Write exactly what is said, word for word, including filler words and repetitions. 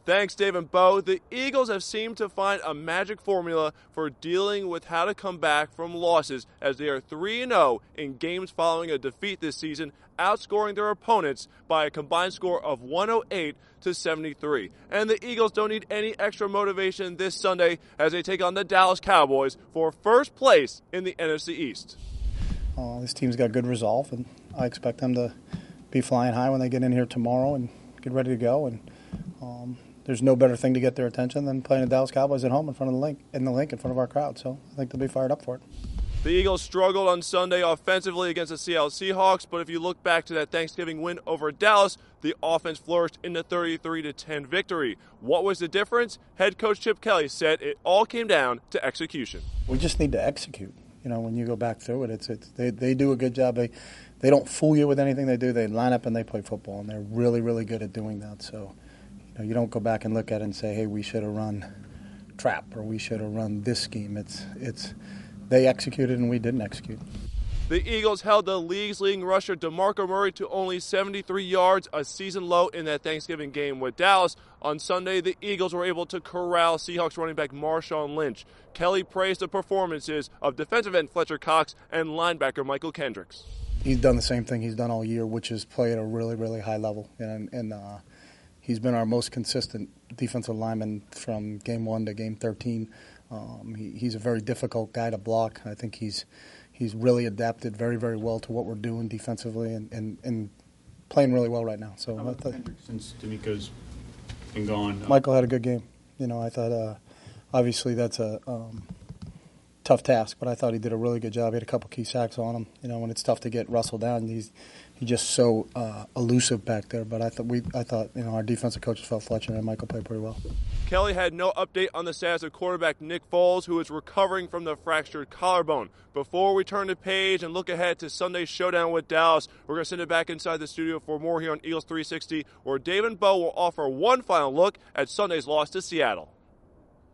Thanks, Dave and Bo. The Eagles have seemed to find a magic formula for dealing with how to come back from losses, as they are three and oh in games following a defeat this season, outscoring their opponents by a combined score of one oh eight to seventy-three. And the Eagles don't need any extra motivation this Sunday as they take on the Dallas Cowboys for first place in the N F C East. Uh, this team's got good resolve, and I expect them to be flying high when they get in here tomorrow and get ready to go. And um, there's no better thing to get their attention than playing the Dallas Cowboys at home in front of the link, in the link in front of our crowd. So I think they'll be fired up for it. The Eagles struggled on Sunday offensively against the Seattle Seahawks, but if you look back to that Thanksgiving win over Dallas, the offense flourished in the thirty-three to ten victory. What was the difference? Head coach Chip Kelly said it all came down to execution. We just need to execute. You know, when you go back through it, it's, it's they, they do a good job. They they don't fool you with anything they do. They line up and they play football, and they're really, really good at doing that. So, you know, you don't go back and look at it and say, hey, we should have run trap or we should have run this scheme. It's it's they executed and we didn't execute. The Eagles held the league's leading rusher DeMarco Murray to only seventy-three yards, a season low in that Thanksgiving game with Dallas. On Sunday, the Eagles were able to corral Seahawks running back Marshawn Lynch. Kelly praised the performances of defensive end Fletcher Cox and linebacker Michael Kendricks. He's done the same thing he's done all year, which is play at a really, really high level. And, and uh, he's been our most consistent defensive lineman from game one to game thirteen. Um, he, he's a very difficult guy to block. I think he's he's really adapted very, very well to what we're doing defensively and, and, and playing really well right now. So How about Kendricks since DeMeco's been gone? Michael had a good game. You know, I thought uh, obviously that's a um, tough task, but I thought he did a really good job. He had a couple key sacks on him. You know, when it's tough to get Russell down, he's he's just so uh, elusive back there. But I thought we, I thought you know, our defensive coaches felt Fletcher and Michael played pretty well. Kelly had no update on the status of quarterback Nick Foles, who is recovering from the fractured collarbone. Before we turn the page and look ahead to Sunday's showdown with Dallas, we're going to send it back inside the studio for more here on Eagles three sixty, where Dave and Bo will offer one final look at Sunday's loss to Seattle.